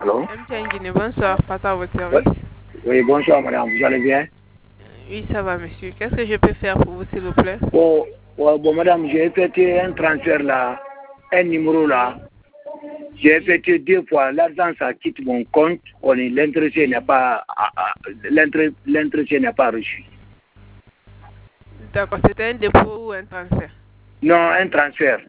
Allô? M. Bonsoir, Pata, votre Oui, service. oui, bonsoir madame, vous allez bien? Oui, ça va, monsieur. Qu'est-ce que je peux faire pour vous, s'il vous plaît? Bon, madame, j'ai effectué un transfert là, un numéro là. J'ai effectué 2 fois, l'argent ça quitte mon compte, l'entretien n'est pas, l'entretien n'est pas reçu. D'accord, c'était un dépôt ou un transfert? Non, un transfert.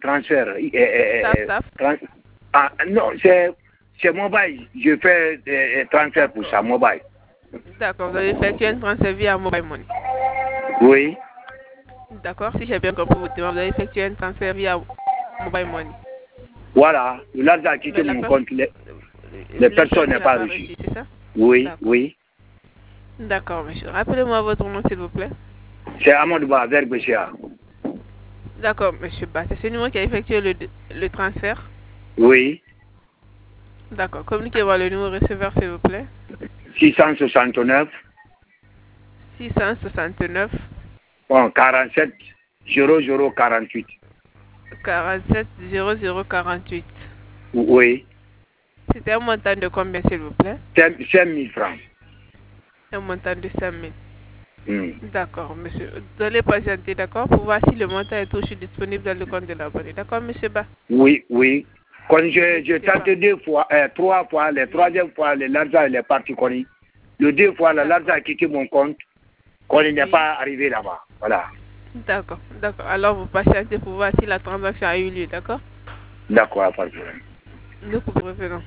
Non, c'est mobile. Je fais transfert pour ça, mobile. D'accord, vous avez effectué un transfert via Mobile Money. Oui, D'accord, si j'ai bien compris votre demande, vous avez effectué un transfert via Mobile Money. voilà, l'argent a quitté Mais mon compte, les personnes n'est pas reçu. C'est ça? Oui, D'accord. oui. D'accord, monsieur. Rappelez-moi votre nom, s'il vous plaît. C'est Amadouba, vers Béchia. D'accord, monsieur Ba. C'est ce numéro qui a effectué le transfert? Oui, D'accord. Communiquez-moi le numéro receveur, s'il vous plaît. 669, 669 bon, 47 0048. 47 0048. Oui, C'était un montant de combien, s'il vous plaît? 5 000 francs. Un montant de 5 000. Hmm. D'accord, monsieur. Vous allez patienter, d'accord, pour voir si le montant est toujours disponible dans le compte de l'abonné. D'accord, monsieur Ba? Oui, oui. Quand je tente 2 fois, 3 fois, la troisième fois, l'argent il est parti. Le 2 fois, l'argent a quitté mon compte. Quand il n'est pas arrivé là-bas. Voilà. D'accord, d'accord. Alors vous patientez pour voir si la transaction a eu lieu, d'accord? D'accord, pas de problème. Nous vous revenons.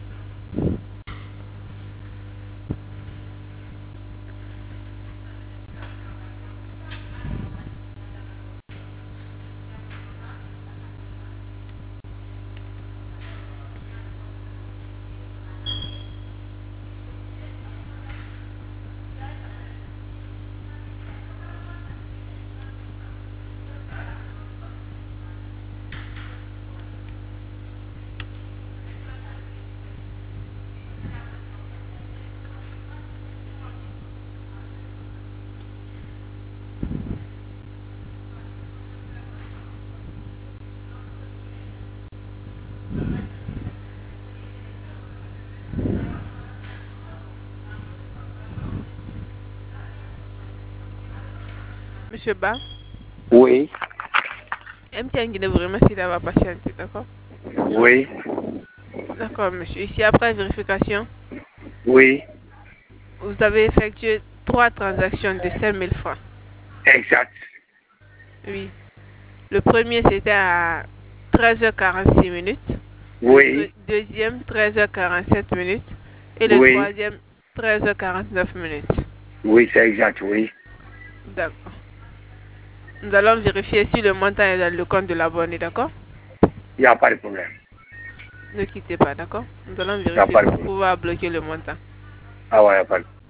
Monsieur Ba, Oui, MTN Guinée vous remercie d'avoir patienté, d'accord? oui, D'accord, monsieur. Ici, après vérification, oui, vous avez effectué 3 transactions de 5 000 francs. exact. Oui. Le premier, c'était à 13h46 minutes. Oui, Deuxième, 13h47 minutes. Et le oui, troisième, 13h49 minutes. oui, c'est exact, oui. D'accord. Nous allons vérifier si le montant est dans le compte de l'abonné, d'accord? Il n'y a pas de problème. Ne quittez pas, d'accord? Nous allons Il n'y a vérifier pas de pour problème. pouvoir bloquer le montant. Ah ouais, il n'y a pas de problème.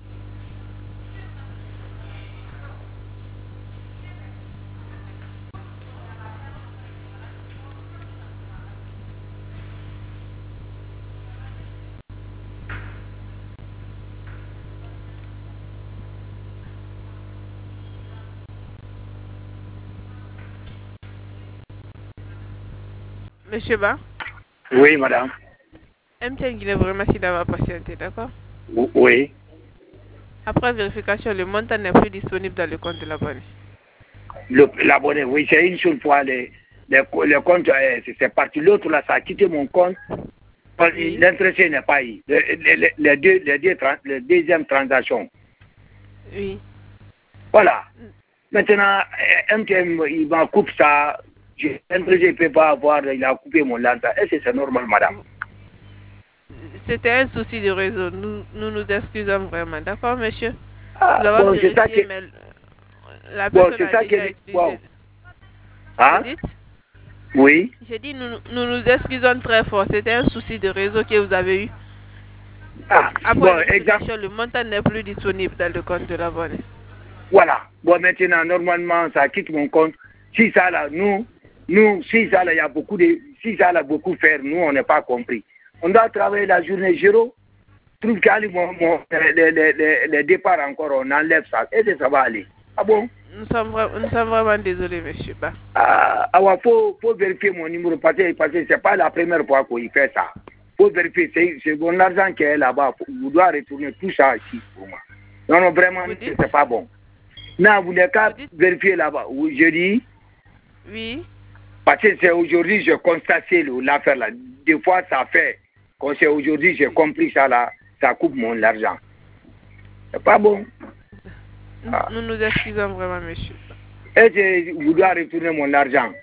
Monsieur Ba, Oui, madame. MTN Guinée vous remercie d'avoir patienté, d'accord? Oui. Après vérification, le montant n'est plus disponible dans le compte de l'abonné. L'abonné, oui, c'est une seule fois. Les comptes, c'est parti. L'autre, là, ça a quitté mon compte. Oui. L'entretien n'est pas eu. Les deuxième transaction. Oui. Voilà. Maintenant, MTM, il m'a coupé ça. L'entretien ne peut pas avoir, il a coupé mon argent. Est-ce que c'est normal, madame? C'était un souci de réseau. Nous excusons vraiment. D'accord, monsieur? Ah, Nous avons bon, c'est ça vérifié, que... mais la Bon, personne c'est a ça que... déjà utilisé. Wow. Hein? Vous dites? Oui. J'ai dit, nous excusons très fort. C'était un souci de réseau que vous avez eu. Ah, Après bon, exemple. vérification, le montant n'est plus disponible dans le compte de l'abonné. Voilà. Bon, maintenant, normalement, ça quitte mon compte. Si ça, là, si ça, là, il y a beaucoup de... Si ça, là, beaucoup faire, nous, on n'est pas compris. On doit travailler la journée zéro. Trouve qu'à les départs encore, on enlève ça. Et ça va aller. Ah bon? Nous sommes vraiment désolés, monsieur Ba. Faut vérifier mon numéro parce que c'est pas la première fois qu'il fait ça. faut vérifier. C'est mon argent qui est là-bas. Vous devez retourner tout ça ici pour moi. Non, non, vraiment, c'est pas bon. Non, vous n'avez qu'à vérifier là-bas. Je dis. Oui. Parce que c'est aujourd'hui j'ai constaté l'affaire là. Des fois, ça fait. Quand c'est aujourd'hui, j'ai compris ça là. Ça coupe mon argent. C'est pas bon. Nous nous excusons vraiment, monsieur. Et vous devez retourner mon argent.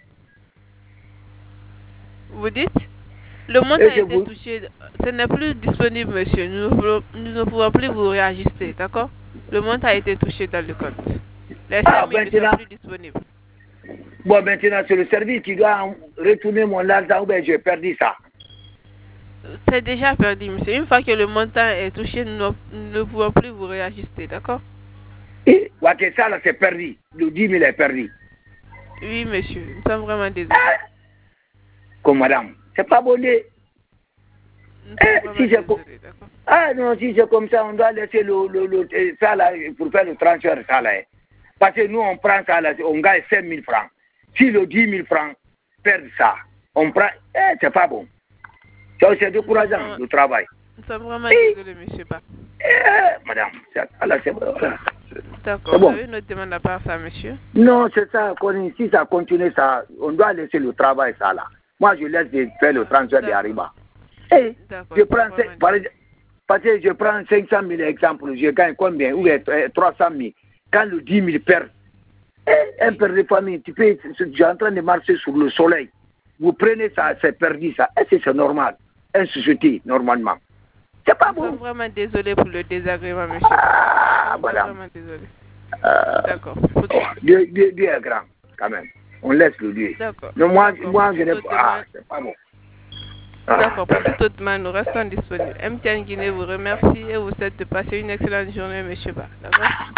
Vous dites? Le montant a été touché. Ce n'est plus disponible, monsieur. Nous ne pouvons plus vous réajuster, d'accord? Le montant a été touché dans le compte. Les 5 000 ne sont plus disponibles. Bon, maintenant, c'est le service qui doit retourner mon argent ou bien j'ai perdu ça. C'est déjà perdu, monsieur. Une fois que le montant est touché, nous ne pouvons plus vous réajuster, d'accord? Et ça, là, c'est perdu. Le 10 000 est perdu. Oui, monsieur. Nous sommes vraiment désolés. Comme madame. C'est pas bon. Si c'est comme ça, on doit laisser ça là pour faire le transfert. Ça, là. Parce que nous, on prend ça, là, on gagne 5 000 francs. Si le 10 000 francs perd ça, on prend. C'est pas bon. C'est décourageant le travail. Nous sommes vraiment désolés, monsieur Ba. Madame, c'est bon. D'accord, vous avez une autre demande à part ça, monsieur? Non, c'est ça. Si ça continue, ça, on doit laisser le travail, ça là. Moi, je laisse faire le transfert de Ariba. Je prends, parce que je prends 500 000 exemples, je gagne combien? Ou 300 000. Quand le 10 000 perd, un père de famille, tu es en train de marcher sur le soleil. Vous prenez ça, c'est perdu ça. Est-ce que c'est normal? Un société, normalement. C'est pas bon. Je suis vraiment désolé pour le désagrément, monsieur. Voilà. Je suis vraiment désolé. D'accord. Dieu est grand, quand même. On laisse le Dieu. D'accord. Moi, je n'ai pas. C'est pas bon. D'accord. Pour toute autre main, nous restons disponibles. MTN Guinée vous remercie et vous souhaite de passer une excellente journée, monsieur Ba. D'accord?